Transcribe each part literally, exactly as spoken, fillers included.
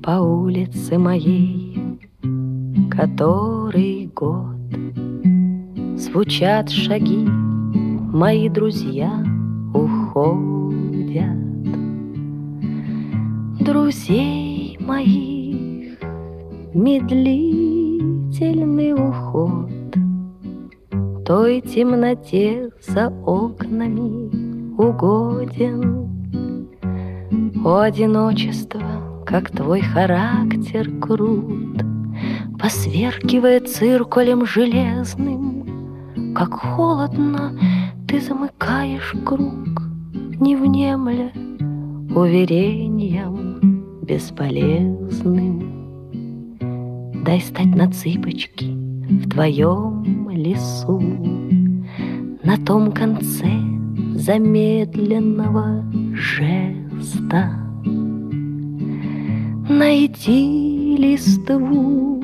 по улице моей, который год звучат шаги, мои друзья уходят. Друзей моих медлительный уход той темноте за окнами угоден. О, одиночество, как твой характер крут, посверкивая циркулем железным, как холодно ты замыкаешь круг, не внемля уверением бесполезным. Дай стать на цыпочки в твоем лесу, на том конце замедленного жеста. Найти листву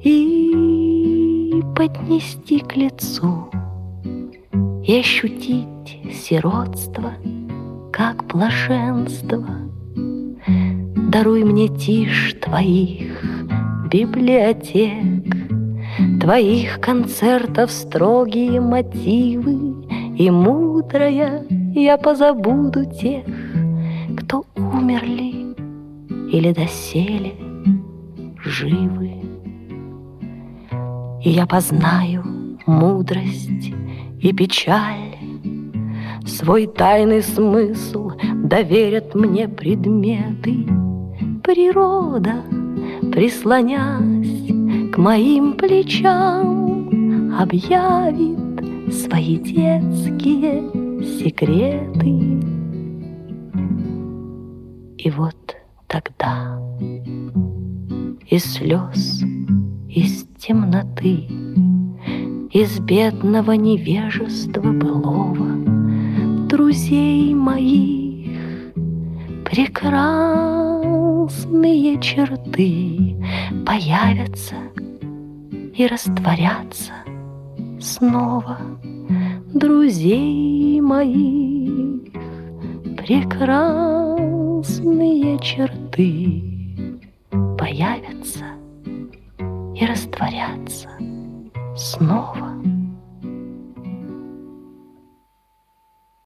и поднести к лицу, и ощутить сиротство, как блаженство. Даруй мне тишь твоих библиотек, твоих концертов строгие мотивы, и мудрая я позабуду тех, кто умерли или доселе живы. И я познаю мудрость и печаль, свой тайный смысл доверят мне предметы. Природа, прислонясь к моим плечам, объявит свои детские секреты. И вот тогда из слез, из темноты, из бедного невежества былого, друзей моих прекрасные черты появятся и растворятся снова. Друзей моих прекрасные черты появятся и растворятся снова.